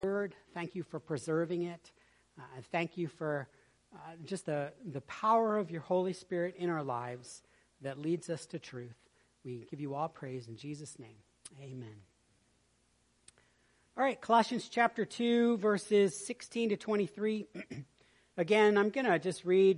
word. Thank you for preserving it. Thank you for just the power of your Holy Spirit in our lives that leads us to truth. We give you all praise in Jesus' name. Amen. All right, Colossians chapter 2, verses 16 to 23. Again, I'm going to just read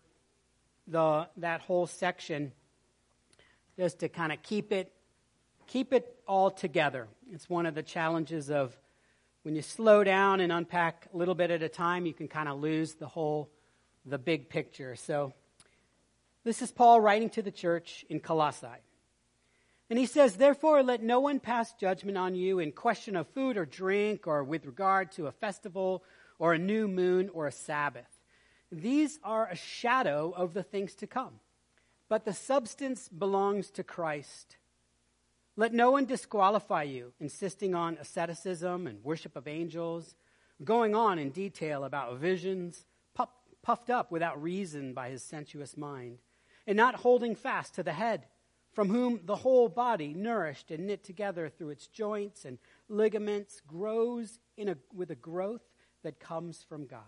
that whole section just to kind of keep it all together. It's one of the challenges of when you slow down and unpack a little bit at a time, you can kind of lose the big picture. So this is Paul writing to the church in Colossae. And he says, "Therefore, let no one pass judgment on you in question of food or drink or with regard to a festival or a new moon or a Sabbath. These are a shadow of the things to come, but the substance belongs to Christ. Let no one disqualify you, insisting on asceticism and worship of angels, going on in detail about visions, puffed up without reason by his sensuous mind, and not holding fast to the head, from whom the whole body, nourished and knit together through its joints and ligaments, grows with a growth that comes from God.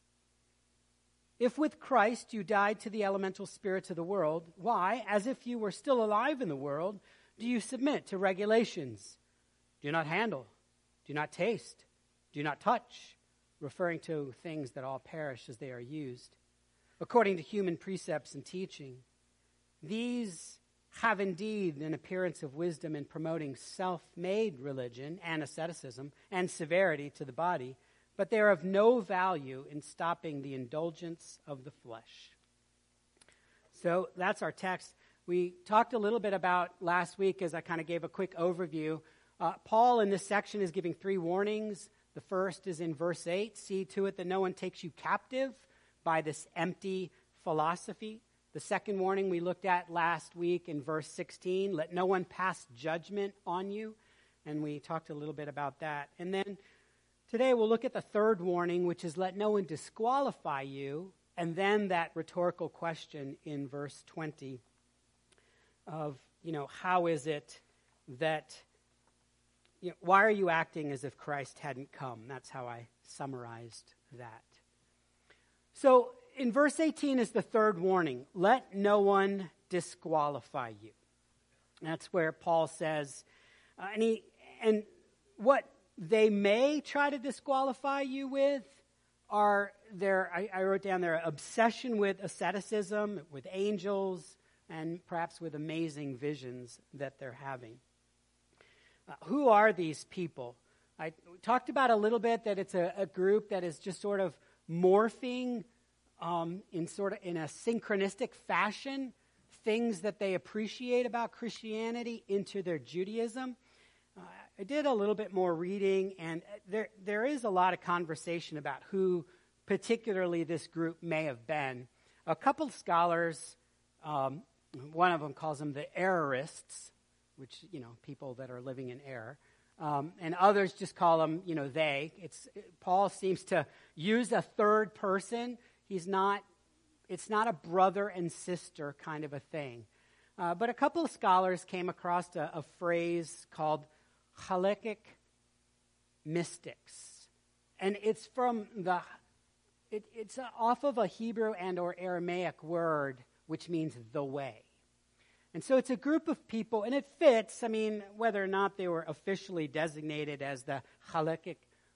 If with Christ you died to the elemental spirits of the world, why, as if you were still alive in the world, do you submit to regulations? Do not handle, do not taste, do not touch, referring to things that all perish as they are used, according to human precepts and teaching. These have indeed an appearance of wisdom in promoting self-made religion and asceticism and severity to the body, but they are of no value in stopping the indulgence of the flesh." So that's our text. We talked a little bit about last week as I kind of gave a quick overview. Paul in this section is giving 3 warnings. The first is in verse 8. See to it that no one takes you captive by this empty philosophy. The second warning we looked at last week in verse 16. Let no one pass judgment on you. And we talked a little bit about that. And then today we'll look at the third warning, which is let no one disqualify you. And then that rhetorical question in verse 20 of, how is it that, why are you acting as if Christ hadn't come? That's how I summarized that. So in verse 18 is the third warning. Let no one disqualify you. That's where Paul says, and what they may try to disqualify you with are I wrote down their obsession with asceticism, with angels, and perhaps with amazing visions that they're having. Who are these people? I talked about a little bit that it's a group that is just sort of morphing in a synchronistic fashion, things that they appreciate about Christianity into their Judaism. I did a little bit more reading, and there is a lot of conversation about who particularly this group may have been. A couple of scholars, one of them calls them the errorists, which, people that are living in error. And others just call them, they. Paul seems to use a third person. It's not a brother and sister kind of a thing. But a couple of scholars came across a phrase called halakhic mystics. And it's from it's off of a Hebrew and or Aramaic word, which means the way. And so it's a group of people, and it fits, whether or not they were officially designated as the halakhic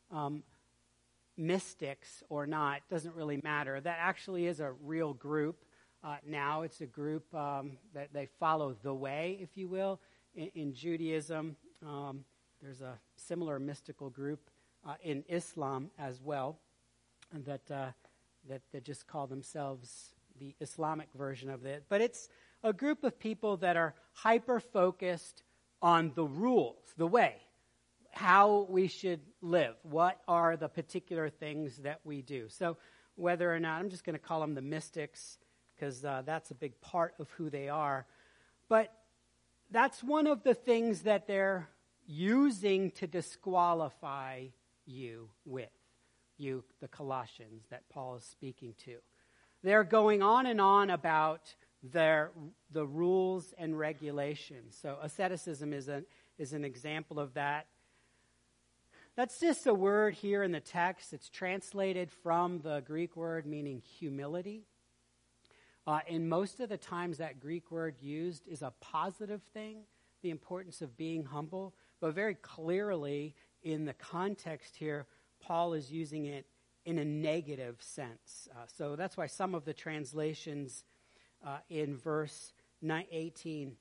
mystics or not, doesn't really matter. That actually is a real group now. It's a group that they follow the way, if you will, in Judaism. There's a similar mystical group in Islam as well that just call themselves the Islamic version of it. But it's a group of people that are hyper-focused on the rules, the way, how we should live, what are the particular things that we do. So whether or not, I'm just going to call them the mystics because that's a big part of who they are. But that's one of the things that they're using to disqualify you with, you, the Colossians, that Paul is speaking to. They're going on and on about the rules and regulations. So asceticism is an example of that. That's just a word here in the text. It's translated from the Greek word meaning humility. And most of the times that Greek word used is a positive thing, the importance of being humble. But very clearly in the context here, Paul is using it in a negative sense. So that's why some of the translations in verse 18,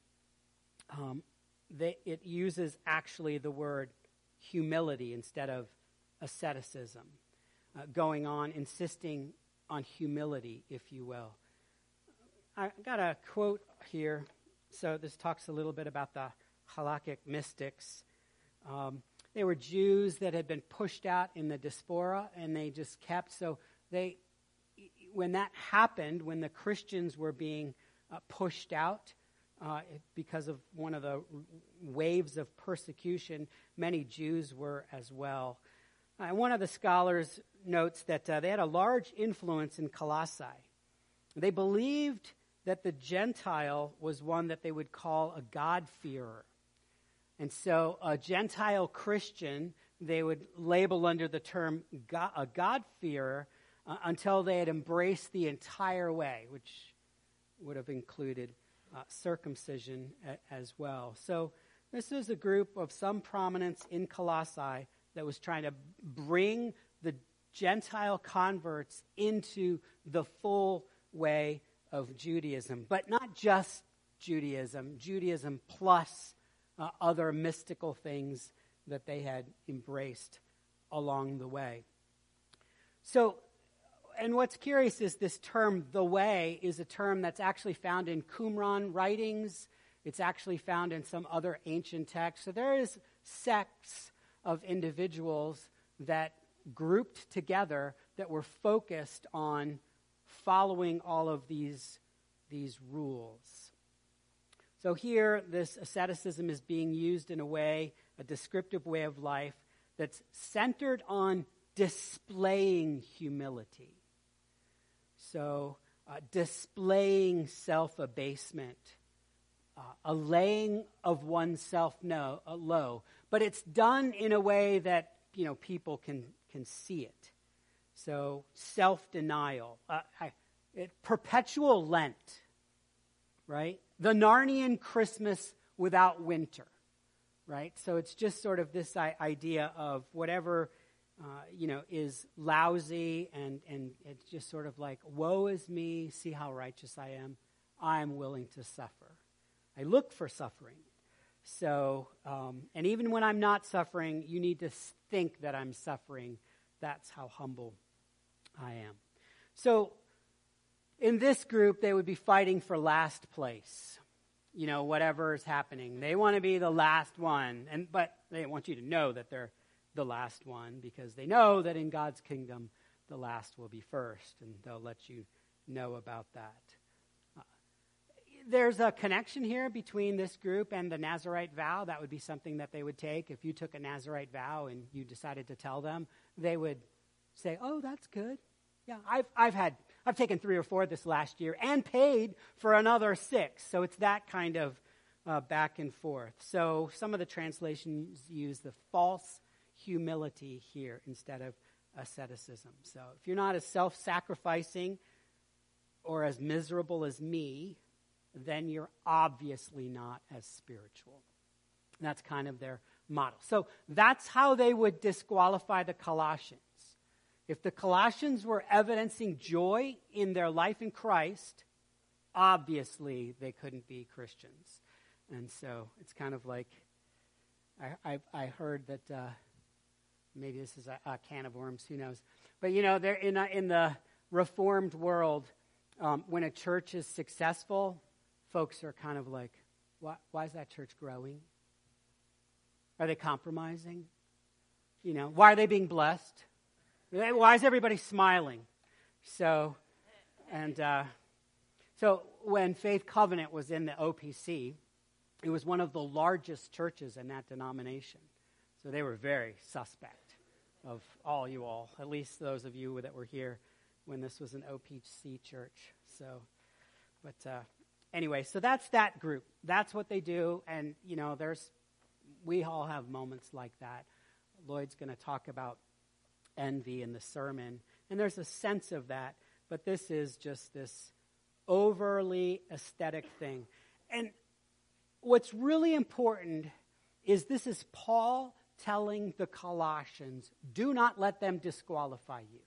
it uses actually the word humility instead of asceticism, going on, insisting on humility, if you will. I got a quote here. So this talks a little bit about the halakhic mystics. They were Jews that had been pushed out in the diaspora, and they just kept. So when that happened, when the Christians were being pushed out because of one of the waves of persecution, many Jews were as well. One of the scholars notes that they had a large influence in Colossae. They believed that the Gentile was one that they would call a God-fearer. And so a Gentile Christian, they would label under the term a God-fearer until they had embraced the entire way, which would have included circumcision as well. So this was a group of some prominence in Colossae that was trying to bring the Gentile converts into the full way of Judaism, but not just Judaism plus other mystical things that they had embraced along the way. So, and what's curious is this term, the way, is a term that's actually found in Qumran writings. It's actually found in some other ancient texts. So there is sects of individuals that grouped together that were focused on following all of these rules. So here, this asceticism is being used in a descriptive way of life that's centered on displaying humility. So displaying self-abasement, a laying of oneself low. But it's done in a way that, people can see it. So self-denial, perpetual Lent, right? The Narnian Christmas without winter, right? So it's just sort of this idea of whatever, is lousy and it's just sort of like, woe is me, see how righteous I am. I'm willing to suffer. I look for suffering. So, and even when I'm not suffering, you need to think that I'm suffering. That's how humble I am. So, in this group, they would be fighting for last place. Whatever is happening. They want to be the last one. But they want you to know that they're the last one because they know that in God's kingdom, the last will be first. And they'll let you know about that. There's a connection here between this group and the Nazirite vow. That would be something that they would take. If you took a Nazirite vow and you decided to tell them, they would say, oh, that's good. Yeah, I've taken 3 or 4 this last year and paid for another 6. So it's that kind of back and forth. So some of the translations use the false humility here instead of asceticism. So if you're not as self-sacrificing or as miserable as me, then you're obviously not as spiritual. That's kind of their model. So that's how they would disqualify the Colossians. If the Colossians were evidencing joy in their life in Christ, obviously they couldn't be Christians. And so it's kind of like, I heard that, maybe this is a can of worms, who knows. But they're in the Reformed world, when a church is successful, folks are kind of like, why is that church growing? Are they compromising? Why are they being blessed? Why is everybody smiling? So when Faith Covenant was in the OPC, it was one of the largest churches in that denomination. So they were very suspect of you all, at least those of you that were here when this was an OPC church. So, anyway, so that's that group. That's what they do, and we all have moments like that. Lloyd's going to talk about envy in the sermon, and there's a sense of that, but this is just this overly aesthetic thing. And what's really important is this is Paul telling the Colossians, do not let them disqualify you.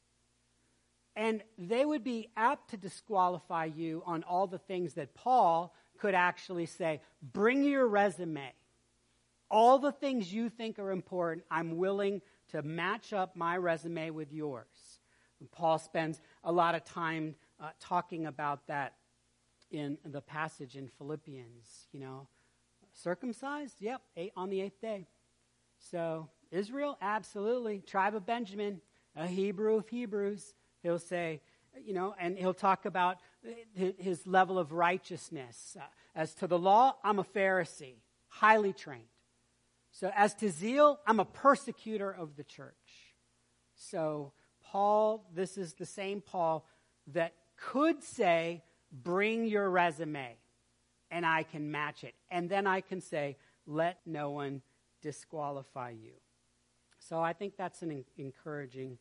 And they would be apt to disqualify you on all the things that Paul could actually say, bring your resume. All the things you think are important, I'm willing to match up my resume with yours. And Paul spends a lot of time talking about that in the passage in Philippians. Circumcised? Yep, on the 8th day. So Israel? Absolutely. Tribe of Benjamin, a Hebrew of Hebrews. He'll say, and he'll talk about his level of righteousness. As to the law, I'm a Pharisee, highly trained. So as to zeal, I'm a persecutor of the church. So Paul, this is the same Paul that could say, bring your resume, and I can match it. And then I can say, let no one disqualify you. So I think that's an encouraging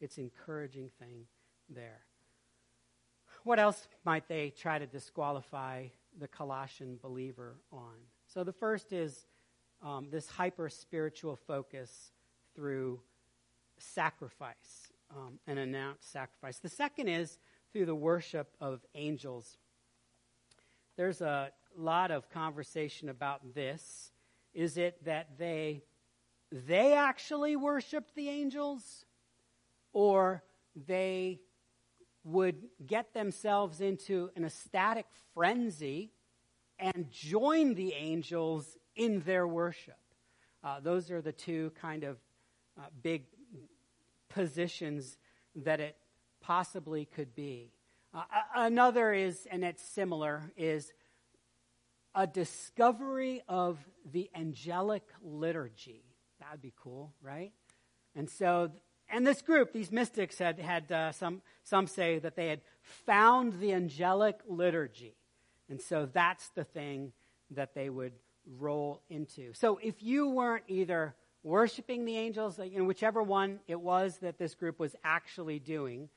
thing there. What else might they try to disqualify the Colossian believer on? So the first is this hyper-spiritual focus through sacrifice, an announced sacrifice. The second is through the worship of angels. There's a lot of conversation about this. Is it that they actually worshiped the angels, or they would get themselves into an ecstatic frenzy and join the angels in their worship? Those are the two kind of big positions that it possibly could be. Another is, and it's similar, is a discovery of the angelic liturgy. That would be cool, right? And so, and this group, these mystics had some say that they had found the angelic liturgy. And so that's the thing that they would roll into. So if you weren't either worshiping the angels, whichever one it was that this group was actually doing,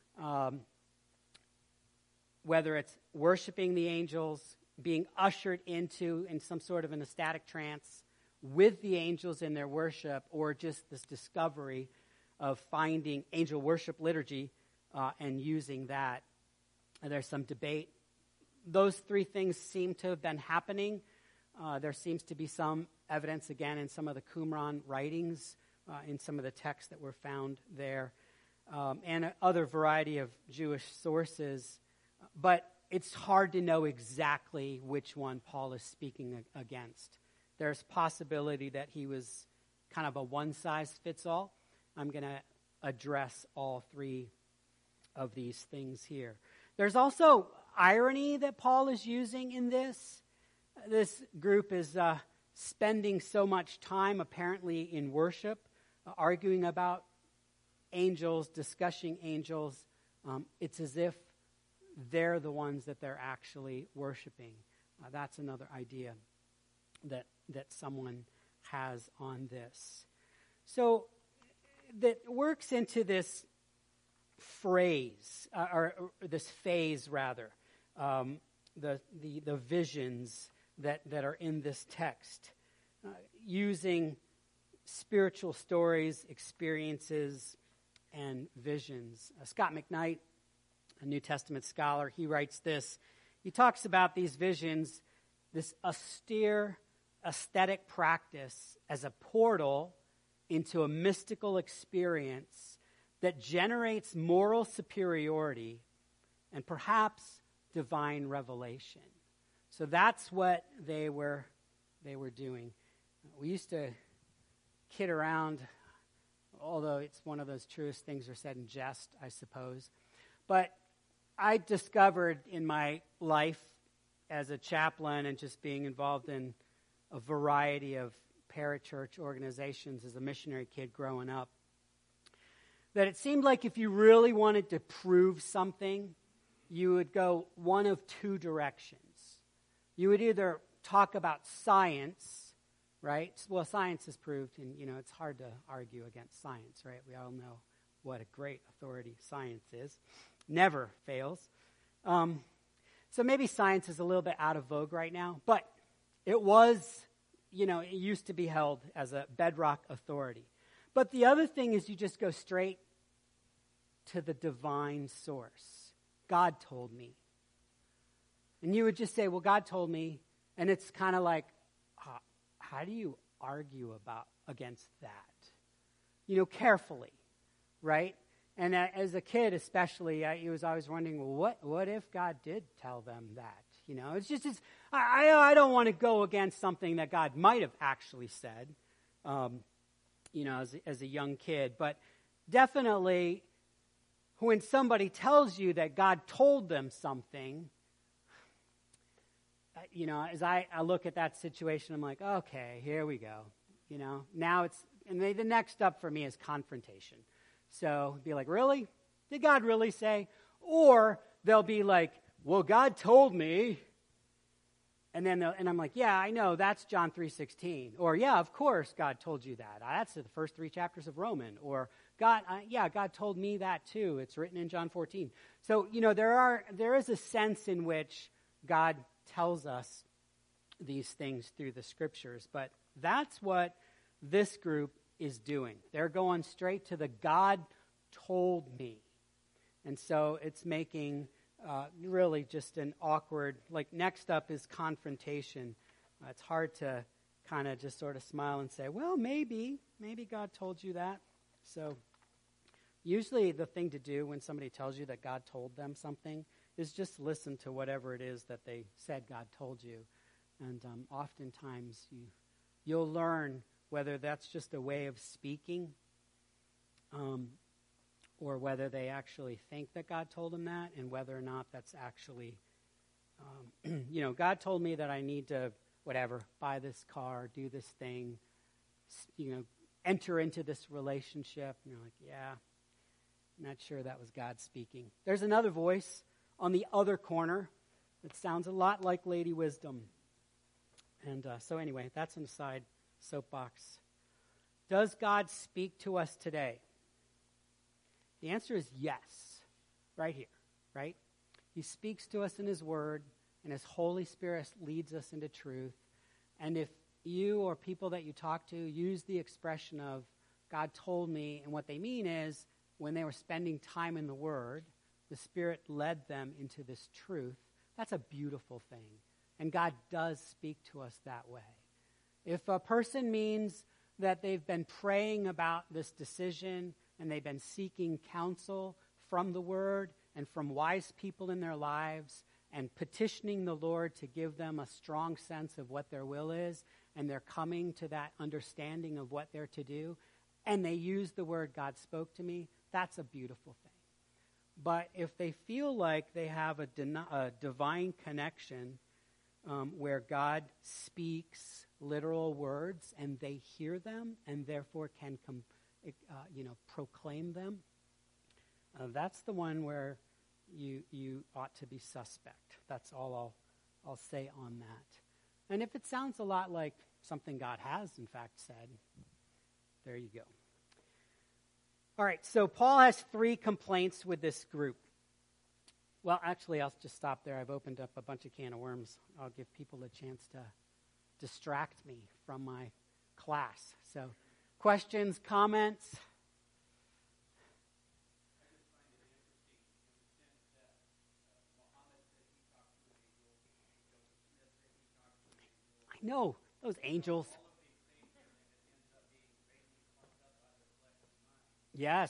whether it's worshiping the angels, being ushered into in some sort of an ecstatic trance with the angels in their worship, or just this discovery of finding angel worship liturgy and using that. And there's some debate. Those three things seem to have been happening. There seems to be some evidence, again, in some of the Qumran writings, in some of the texts that were found there, and other variety of Jewish sources. But it's hard to know exactly which one Paul is speaking against. There's possibility that he was kind of a one-size-fits-all. I'm going to address all three of these things here. There's also irony that Paul is using in this. This group is spending so much time, apparently, in worship, arguing about angels, discussing angels. It's as if they're the ones that they're actually worshiping. That's another idea that someone has on this. So that works into this phrase, or this phase rather, the visions that are in this text, using spiritual stories, experiences, and visions. Scott McKnight, a New Testament scholar, he writes this. He talks about these visions, this austere, aesthetic practice as a portal into a mystical experience that generates moral superiority and perhaps divine revelation. So that's what they were doing. We used to kid around, although it's one of those truest things are said in jest, I suppose. But I discovered in my life as a chaplain and just being involved in a variety of parachurch organizations as a missionary kid growing up, that it seemed like if you really wanted to prove something, you would go one of two directions. You would either talk about science, right? Well, science has proved, and, it's hard to argue against science, right? We all know what a great authority science is. Never fails. So maybe science is a little bit out of vogue right now, but it was, it used to be held as a bedrock authority. But the other thing is you just go straight to the divine source. God told me. And you would just say, well, God told me. And it's kind of like, how do you argue against that? Carefully, right? And as a kid especially, I was always wondering, well, what if God did tell them that? I don't want to go against something that God might have actually said, as a young kid. But definitely, when somebody tells you that God told them something, as I look at that situation, I'm like, okay, here we go. Now the next up for me is confrontation. So be like, really? Did God really say? Or they'll be like, well, God told me. And I'm like, yeah, I know, that's John 3:16. Or, yeah, of course God told you that. That's the first 3 chapters of Romans. Or, God told me that too. It's written in John 14. So, there is a sense in which God tells us these things through the scriptures. But that's what this group is doing. They're going straight to the God told me. And so it's making really just an awkward, next up is confrontation. It's hard to kind of just sort of smile and say, well, maybe God told you that. So usually the thing to do when somebody tells you that God told them something is just listen to whatever it is that they said God told you. And oftentimes you'll learn whether that's just a way of speaking, or whether they actually think that God told them that, and whether or not that's actually, God told me that I need to, buy this car, do this thing, enter into this relationship. And you're like, yeah, I'm not sure that was God speaking. There's another voice on the other corner that sounds a lot like Lady Wisdom. And so anyway, that's an aside. Soapbox. Does God speak to us today? The answer is yes, right here, right? He speaks to us in his word, and his Holy Spirit leads us into truth. And if you or people that you talk to use the expression of God told me, and what they mean is when they were spending time in the word, the Spirit led them into this truth, that's a beautiful thing. And God does speak to us that way. If a person means that they've been praying about this decision and they've been seeking counsel from the Word and from wise people in their lives and petitioning the Lord to give them a strong sense of what their will is, and they're coming to that understanding of what they're to do, and they use the word God spoke to me, that's a beautiful thing. But if they feel like they have a divine connection where God speaks literal words and they hear them and therefore can proclaim them, that's the one where you ought to be suspect. That's all I'll say on that. And if it sounds a lot like something God has in fact said, there you go. All right, so Paul has 3 complaints with this group. Well, actually, I'll just stop there. I've opened up a bunch of can of worms. I'll give people a chance to distract me from my class. So, questions, comments? I know, those angels. Yes.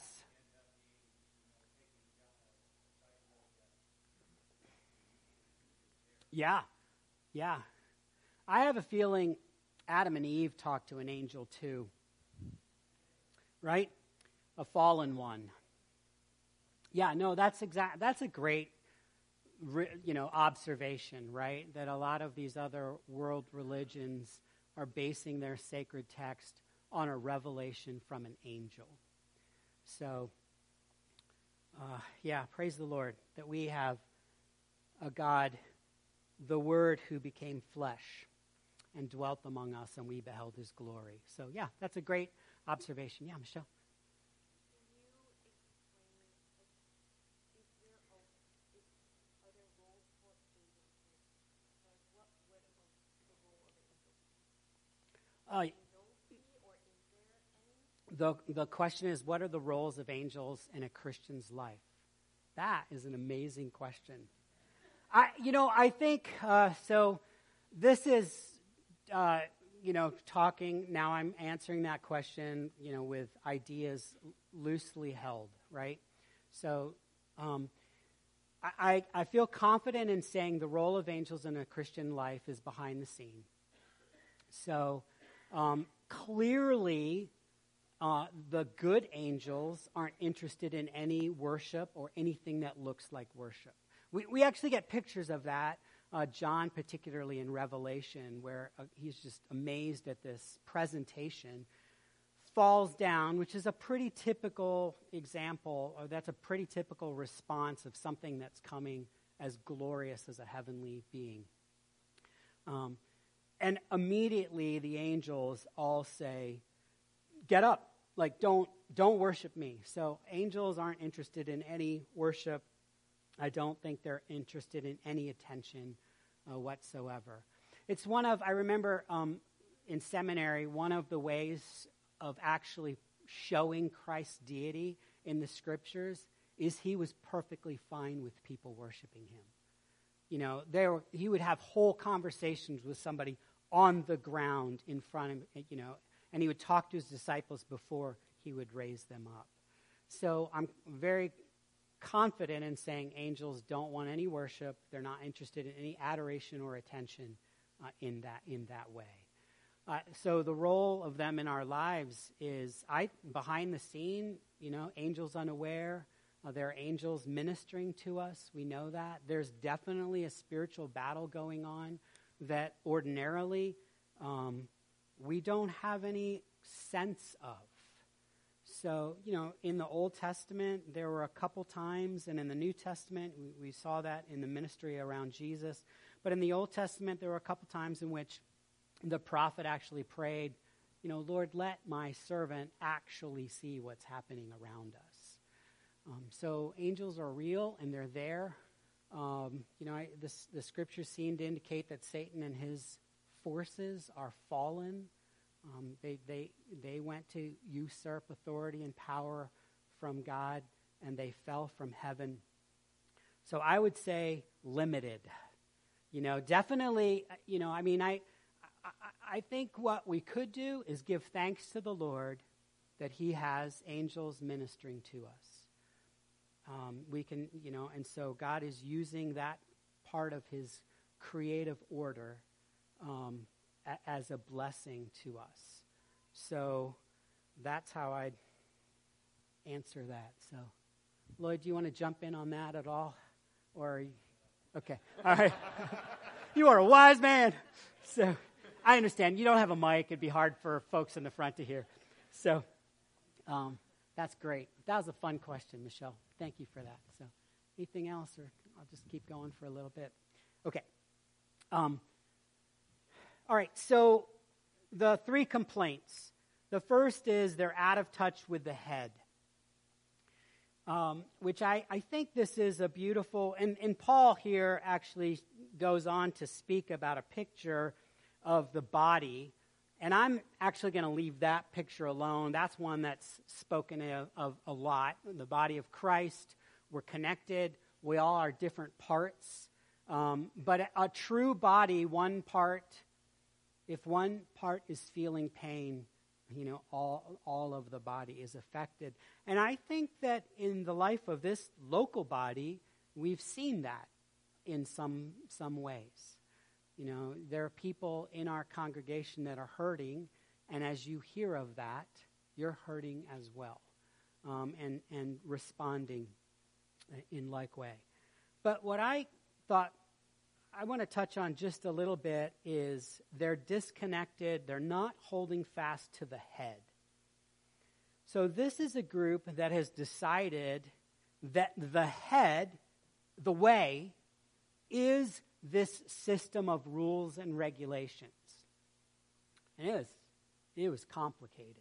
Yeah. I have a feeling Adam and Eve talked to an angel too. Right? A fallen one. Yeah, no, that's a great observation, right? That a lot of these other world religions are basing their sacred text on a revelation from an angel. So, praise the Lord that we have a God, the Word who became flesh. and dwelt among us, and we beheld his glory. So, yeah, that's a great observation. Yeah, Michelle? The question is, what are the roles of angels in a Christian's life? That is an amazing question. I think, so this is, talking, now I'm answering that question, with ideas loosely held, right? So I feel confident in saying the role of angels in a Christian life is behind the scene. So clearly, the good angels aren't interested in any worship or anything that looks like worship. We actually get pictures of that. John, particularly in Revelation, where he's just amazed at this presentation, falls down, which is a pretty typical example, or that's a pretty typical response of something that's coming as glorious as a heavenly being. And immediately the angels all say, get up, like don't worship me. So angels aren't interested in any worship. I don't think they're interested in any attention whatsoever. It's I remember in seminary, one of the ways of actually showing Christ's deity in the scriptures is he was perfectly fine with people worshiping him. He would have whole conversations with somebody on the ground in front of him, and he would talk to his disciples before he would raise them up. So I'm very confident in saying angels don't want any worship. They're not interested in any adoration or attention in that way. So the role of them in our lives is behind the scene, angels unaware. There are angels ministering to us. We know that. There's definitely a spiritual battle going on that ordinarily we don't have any sense of. So, in the Old Testament, there were a couple times, and in the New Testament, we saw that in the ministry around Jesus. But in the Old Testament, there were a couple times in which the prophet actually prayed, Lord, let my servant actually see what's happening around us. So angels are real, and they're there. The scriptures seem to indicate that Satan and his forces are fallen. They went to usurp authority and power from God, and they fell from heaven. So I would say limited. Definitely, I think what we could do is give thanks to the Lord that he has angels ministering to us. We can, and so God is using that part of his creative order as a blessing to us. So that's how I'd answer that. So, Lloyd, do you want to jump in on that at all? Or, okay, all right. You are a wise man. So I understand. You don't have a mic. It'd be hard for folks in the front to hear. So that's great. That was a fun question, Michelle. Thank you for that. So anything else, or I'll just keep going for a little bit. Okay. All right, so the 3 complaints. The first is they're out of touch with the head, which I think this is a beautiful, and Paul here actually goes on to speak about a picture of the body, and I'm actually going to leave that picture alone. That's one that's spoken of a lot. The body of Christ, we're connected. We all are different parts, but a true body, if one part is feeling pain, all of the body is affected. And I think that in the life of this local body, we've seen that in some ways. There are people in our congregation that are hurting, and as you hear of that, you're hurting as well, and responding in like way. But what I thought I want to touch on just a little bit is they're disconnected. They're not holding fast to the head. So this is a group that has decided that the head, the way, is this system of rules and regulations. And it was complicated.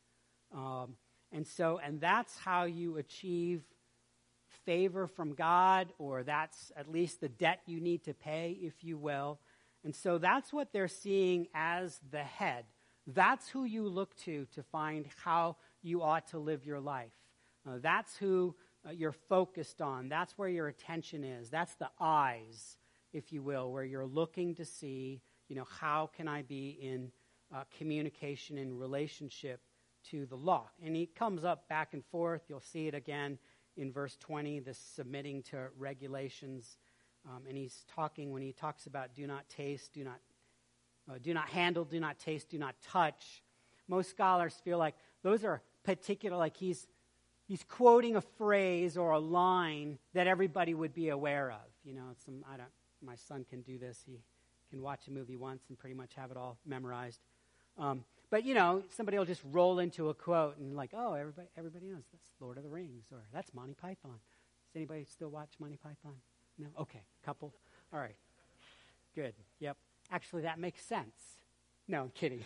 And that's how you achieve favor from God, or that's at least the debt you need to pay, if you will. And so that's what they're seeing as the head. That's who you look to find how you ought to live your life. That's who you're focused on. That's where your attention is. That's the eyes, if you will, where you're looking to see, how can I be in communication and relationship to the law. And he comes up back and forth. You'll see it again in verse 20, this submitting to regulations. And he's talking, when he talks about do not taste, do not handle, do not taste, do not touch. Most scholars feel like those are particular, like he's quoting a phrase or a line that everybody would be aware of. My son can do this. He can watch a movie once and pretty much have it all memorized. But somebody will just roll into a quote and like, oh, everybody knows that's Lord of the Rings, or that's Monty Python. Does anybody still watch Monty Python? No? Okay, couple. All right, good. Yep. Actually, that makes sense. No, I'm kidding.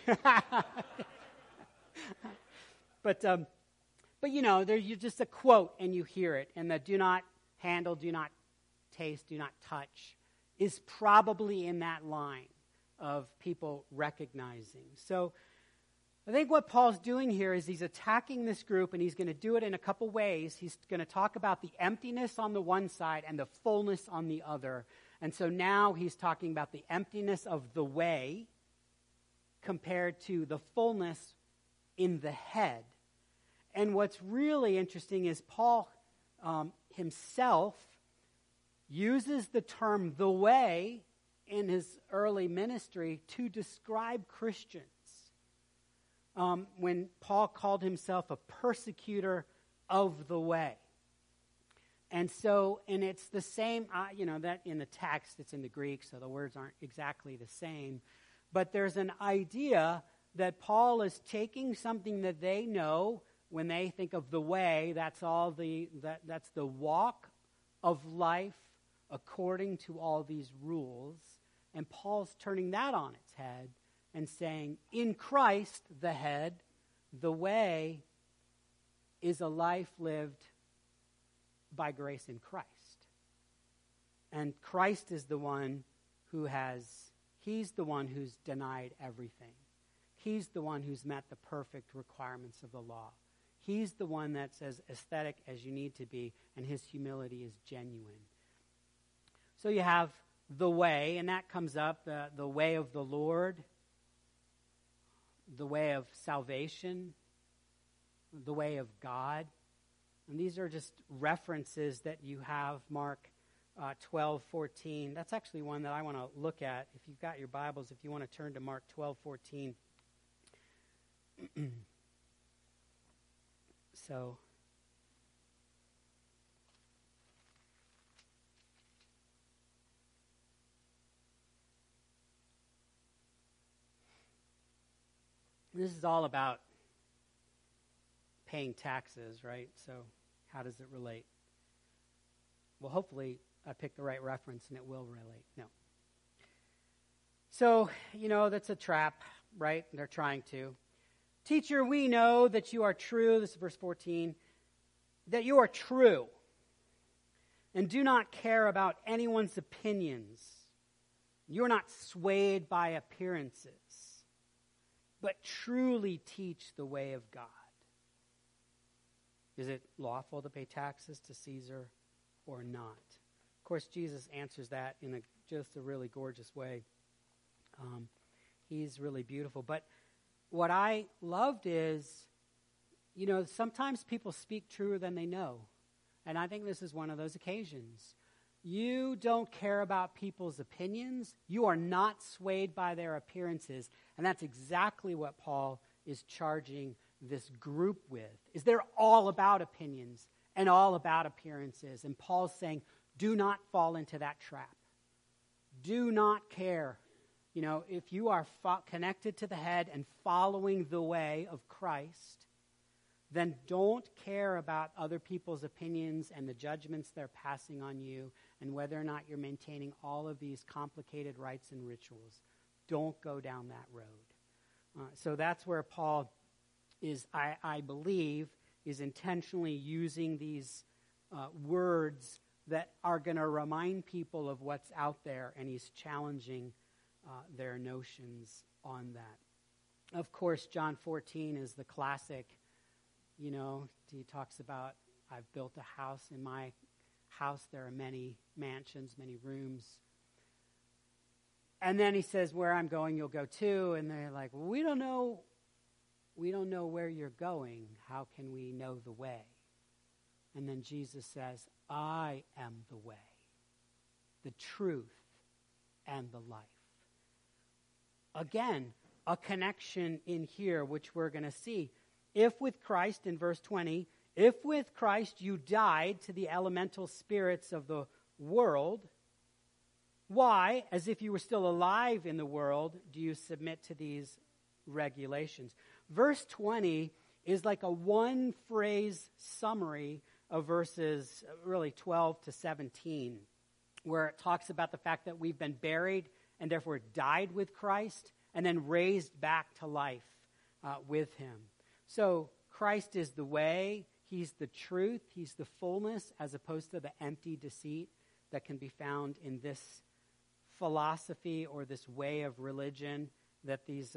But there's just a quote and you hear it, and the do not handle, do not taste, do not touch is probably in that line of people recognizing. So I think what Paul's doing here is he's attacking this group, and he's going to do it in a couple ways. He's going to talk about the emptiness on the one side and the fullness on the other. And so now he's talking about the emptiness of the way compared to the fullness in the head. And what's really interesting is Paul himself uses the term the way in his early ministry to describe Christians. When Paul called himself a persecutor of the way. And it's the same, that in the text, it's in the Greek, so the words aren't exactly the same. But there's an idea that Paul is taking something that they know when they think of the way, that's the walk of life according to all these rules. And Paul's turning that on its head and saying, in Christ, the head, the way is a life lived by grace in Christ. And Christ is the one he's the one who's denied everything. He's the one who's met the perfect requirements of the law. He's the one that's as aesthetic as you need to be, and his humility is genuine. So you have the way, and that comes up, the way of the Lord, the way of salvation, the way of God. And these are just references that you have, Mark 12:14. That's actually one that I want to look at. If you've got your Bibles, if you want to turn to Mark 12:14. So, this is all about paying taxes, right? So how does it relate? Well, hopefully I picked the right reference and it will relate. No. So, that's a trap, right? They're trying to. Teacher, we know that you are true, this is verse 14, that you are true and do not care about anyone's opinions. You're not swayed by appearances, but truly teach the way of God. Is it lawful to pay taxes to Caesar or not? Of course, Jesus answers that in just a really gorgeous way. He's really beautiful. But what I loved is, sometimes people speak truer than they know. And I think this is one of those occasions. You don't care about people's opinions. You are not swayed by their appearances. And that's exactly what Paul is charging this group with. Is they're all about opinions and all about appearances. And Paul's saying, do not fall into that trap. Do not care. If you are connected to the head and following the way of Christ, then don't care about other people's opinions and the judgments they're passing on you and whether or not you're maintaining all of these complicated rites and rituals. Don't go down that road. So that's where Paul is, I believe, is intentionally using these words that are going to remind people of what's out there, and he's challenging their notions on that. Of course, John 14 is the classic, he talks about, I've built a house. In my house there are many mansions, many rooms. And then he says, where I'm going, you'll go too. And they're like, well, we don't know where you're going. How can we know the way? And then Jesus says, I am the way, the truth, and the life. Again, a connection in here, which we're going to see. If with Christ, in verse 20, if with Christ you died to the elemental spirits of the world, why, as if you were still alive in the world, do you submit to these regulations? Verse 20 is like a one-phrase summary of verses really 12 to 17, where it talks about the fact that we've been buried and therefore died with Christ and then raised back to life with him. So Christ is the way, he's the truth, he's the fullness, as opposed to the empty deceit that can be found in this philosophy or this way of religion that these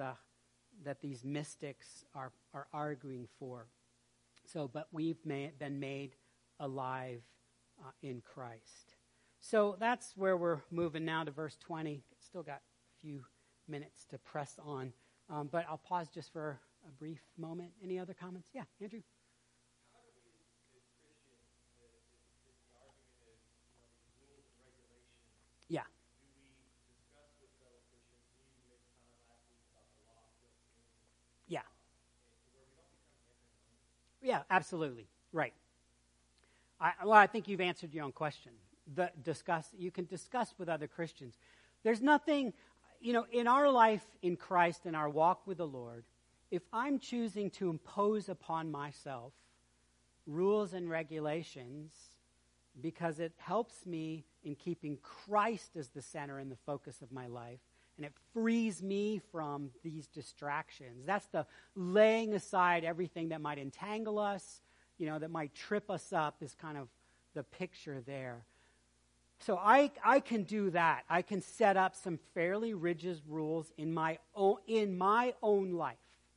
mystics are arguing for. So, but we've been made alive in Christ. So that's where we're moving now to verse 20. Still got a few minutes to press on, but I'll pause just for a brief moment. Any other comments? Yeah, Andrew? How do we, as Christians, if the argument is, rules and regulations, Yeah. do we discuss with fellow Christians, we made comment last week about the law built in, Yeah. where we don't become antinomians? Yeah, absolutely. Right. I think you've answered your own question. You can discuss with other Christians. There's nothing, in our life in Christ, in our walk with the Lord, if I'm choosing to impose upon myself rules and regulations because it helps me in keeping Christ as the center and the focus of my life, and it frees me from these distractions. That's the laying aside everything that might entangle us, that might trip us up, is kind of the picture there. So I can do that. I can set up some fairly rigid rules in my own life.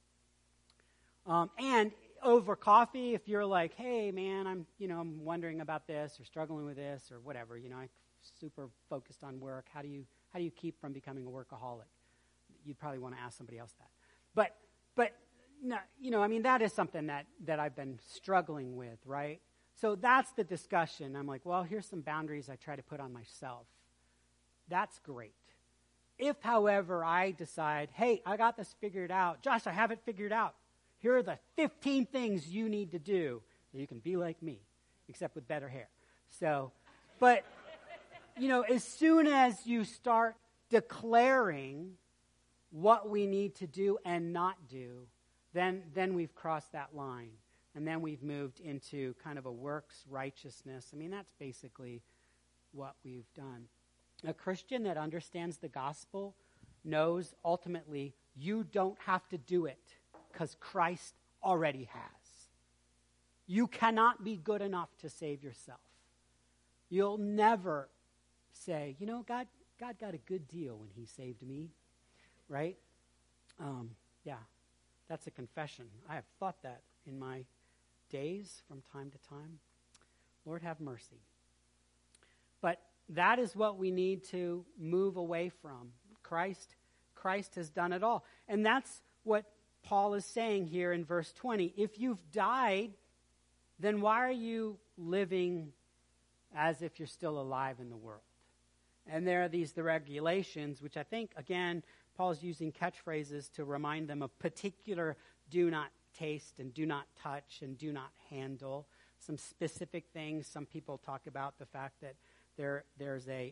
And over coffee, if you're like, hey man, I'm wondering about this or struggling with this or whatever, I'm super focused on work. How do you keep from becoming a workaholic? You'd probably want to ask somebody else that. But no, that is something that I've been struggling with, right? So that's the discussion. I'm like, well, here's some boundaries I try to put on myself. That's great. If, however, I decide, hey, I got this figured out. Josh, I have it figured out. Here are the 15 things you need to do so you can be like me, except with better hair. So, but, as soon as you start declaring what we need to do and not do, then we've crossed that line. And then we've moved into kind of a works righteousness. That's basically what we've done. A Christian that understands the gospel knows ultimately you don't have to do it because Christ already has. You cannot be good enough to save yourself. You'll never say, God got a good deal when he saved me, right? Yeah, that's a confession. I have thought that in my days from time to time. Lord, have mercy. But that is what we need to move away from. Christ has done it all. And that's what Paul is saying here in verse 20. If you've died, then why are you living as if you're still alive in the world? And there are the regulations, which I think, again, Paul's using catchphrases to remind them of particular do not taste and do not touch and do not handle. Some specific things. Some people talk about the fact that there's a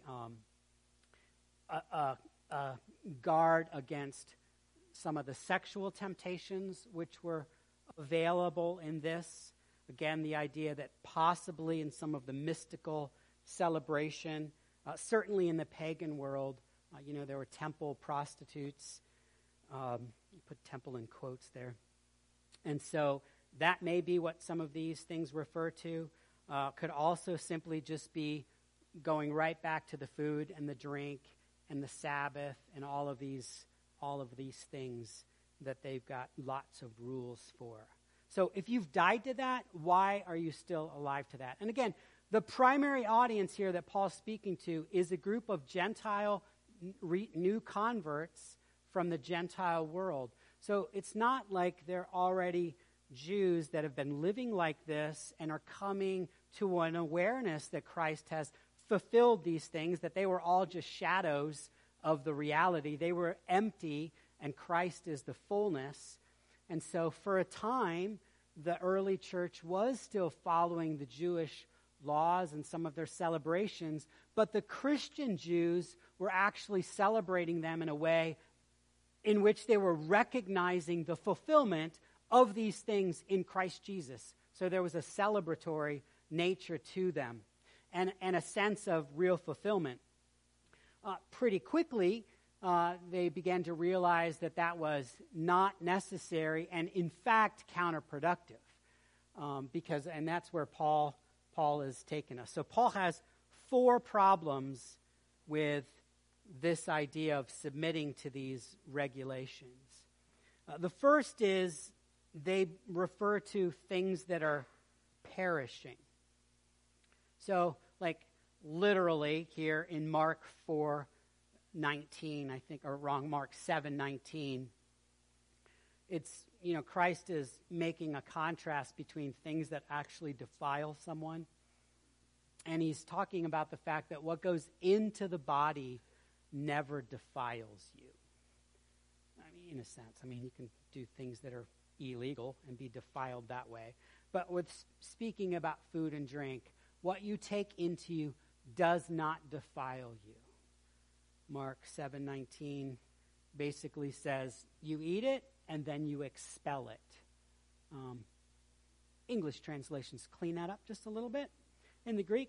guard against some of the sexual temptations which were available in this. Again, the idea that possibly in some of the mystical celebration, certainly in the pagan world, there were temple prostitutes. Put temple in quotes there. And so that may be what some of these things refer to. Could also simply just be going right back to the food and the drink and the Sabbath and all of these things that they've got lots of rules for. So if you've died to that, why are you still alive to that? And again, the primary audience here that Paul's speaking to is a group of Gentile new converts from the Gentile world. So it's not like they're already Jews that have been living like this and are coming to an awareness that Christ has fulfilled these things, that they were all just shadows of the reality. They were empty, and Christ is the fullness. And so for a time, the early church was still following the Jewish laws and some of their celebrations, but the Christian Jews were actually celebrating them in a way in which they were recognizing the fulfillment of these things in Christ Jesus. So there was a celebratory nature to them and a sense of real fulfillment. Pretty quickly, they began to realize that that was not necessary and, in fact, counterproductive. And that's where Paul has taken us. So Paul has 4 problems with this idea of submitting to these regulations. The first is they refer to things that are perishing. So, like literally here in Mark 4:19, I think, or wrong, Mark 7:19, it's, Christ is making a contrast between things that actually defile someone, and he's talking about the fact that what goes into the body never defiles you. I mean, in a sense, you can do things that are illegal and be defiled that way. But with speaking about food and drink, what you take into you does not defile you. Mark 7:19 basically says you eat it and then you expel it. English translations clean that up just a little bit. In the Greek,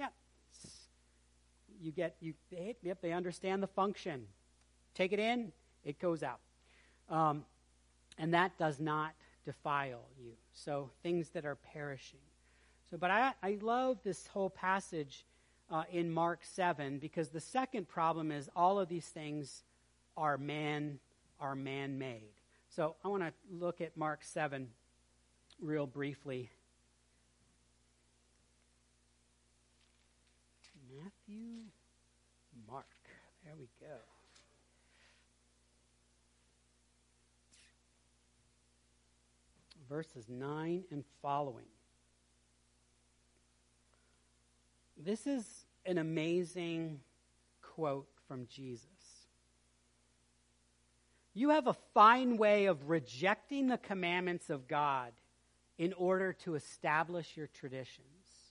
they understand the function. Take it in, it goes out. And that does not defile you. So things that are perishing. But I love this whole passage in Mark 7, because the second problem is all of these things are man-made. So I want to look at Mark 7 real briefly. Matthew, Mark. There we go. Verses 9 and following. This is an amazing quote from Jesus. You have a fine way of rejecting the commandments of God in order to establish your traditions.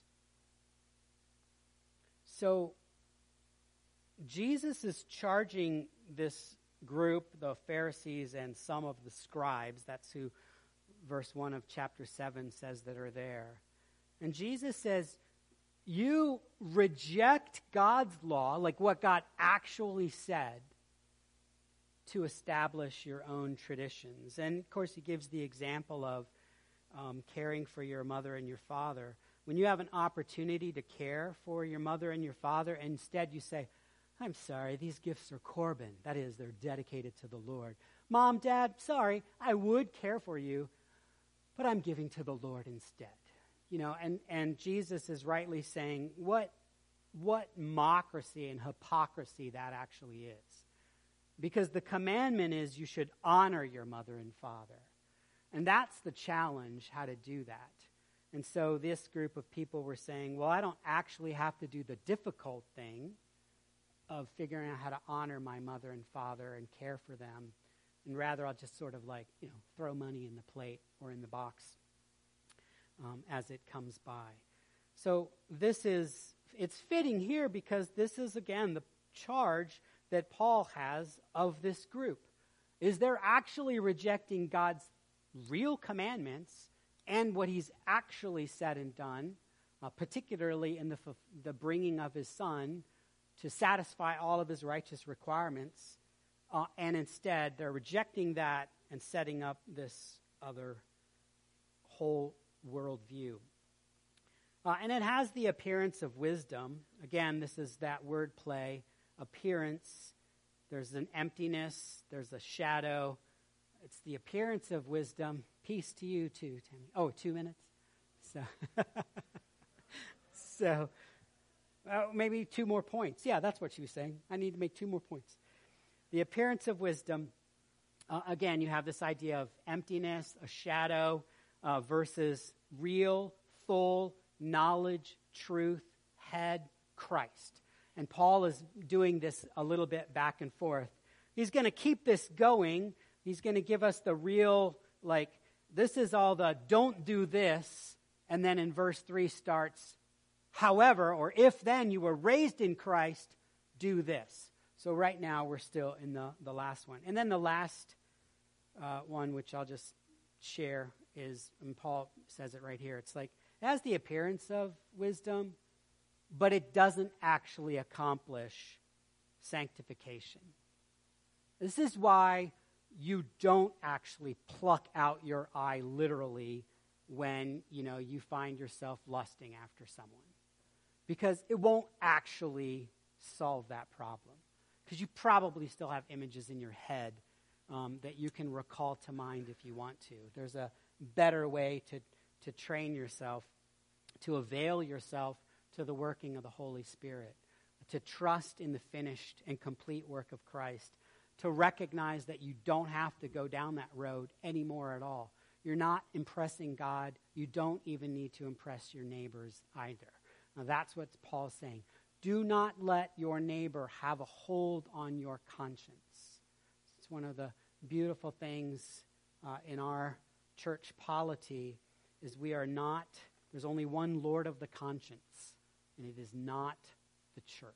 So, Jesus is charging this group, the Pharisees and some of the scribes. That's who verse 1 of chapter 7 says that are there. And Jesus says, you reject God's law, like what God actually said, to establish your own traditions. And, of course, he gives the example of caring for your mother and your father. When you have an opportunity to care for your mother and your father, and instead you say, I'm sorry, these gifts are Corban. That is, they're dedicated to the Lord. Mom, Dad, sorry, I would care for you, but I'm giving to the Lord instead. And Jesus is rightly saying what democracy and hypocrisy that actually is. Because the commandment is you should honor your mother and father. And that's the challenge, how to do that. And so this group of people were saying, well, I don't actually have to do the difficult thing of figuring out how to honor my mother and father and care for them. And rather I'll just sort of throw money in the plate or in the box as it comes by. So it's fitting here because this is, again, the charge that Paul has of this group. Is they're actually rejecting God's real commandments and what he's actually said and done, particularly in the bringing of his son to satisfy all of his righteous requirements, and instead they're rejecting that and setting up this other whole worldview. And it has the appearance of wisdom. Again, this is that word play, appearance. There's an emptiness. There's a shadow. It's the appearance of wisdom. Peace to you too, Tammy. Oh, 2 minutes? So maybe 2 more points. Yeah, that's what she was saying. I need to make 2 more points. The appearance of wisdom. Again, you have this idea of emptiness, a shadow, versus real, full knowledge, truth, head, Christ. And Paul is doing this a little bit back and forth. He's going to keep this going. He's going to give us the real, this is all the don't do this. And then in verse 3 starts, however, or if then you were raised in Christ, do this. So right now we're still in the last one. And then the last one, which I'll just share, is, and Paul says it right here, it's like, it has the appearance of wisdom, but it doesn't actually accomplish sanctification. This is why you don't actually pluck out your eye literally when, you find yourself lusting after someone. Because it won't actually solve that problem. Because you probably still have images in your head that you can recall to mind if you want to. There's a better way to train yourself, to avail yourself to the working of the Holy Spirit, to trust in the finished and complete work of Christ, to recognize that you don't have to go down that road anymore at all. You're not impressing God. You don't even need to impress your neighbors either. Now that's what Paul's saying. Do not let your neighbor have a hold on your conscience. It's one of the beautiful things in our church polity is we are not, there's only one Lord of the conscience, and it is not the church.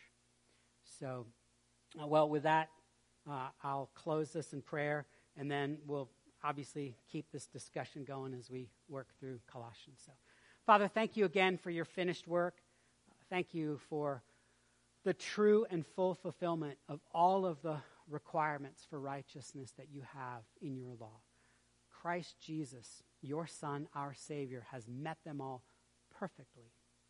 So, with that, I'll close this in prayer, and then we'll obviously keep this discussion going as we work through Colossians. So, Father, thank you again for your finished work. Thank you for the true and full fulfillment of all of the requirements for righteousness that you have in your law. Christ Jesus, your Son, our Savior, has met them all perfectly.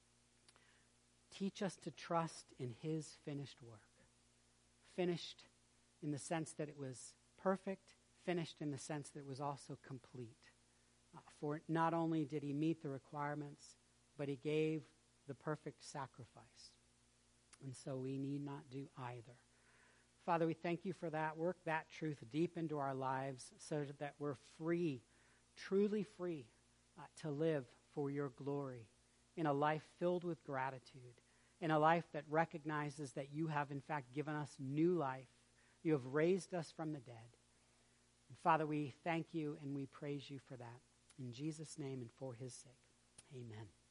Teach us to trust in his finished work. Finished in the sense that it was perfect, finished in the sense that it was also complete. For not only did he meet the requirements, but he gave the perfect sacrifice. And so we need not do either. Father, we thank you for that. Work that truth deep into our lives so that we're free, truly free, to live for your glory in a life filled with gratitude, in a life that recognizes that you have in fact given us new life. You have raised us from the dead. And Father, we thank you and we praise you for that. In Jesus' name and for his sake, amen.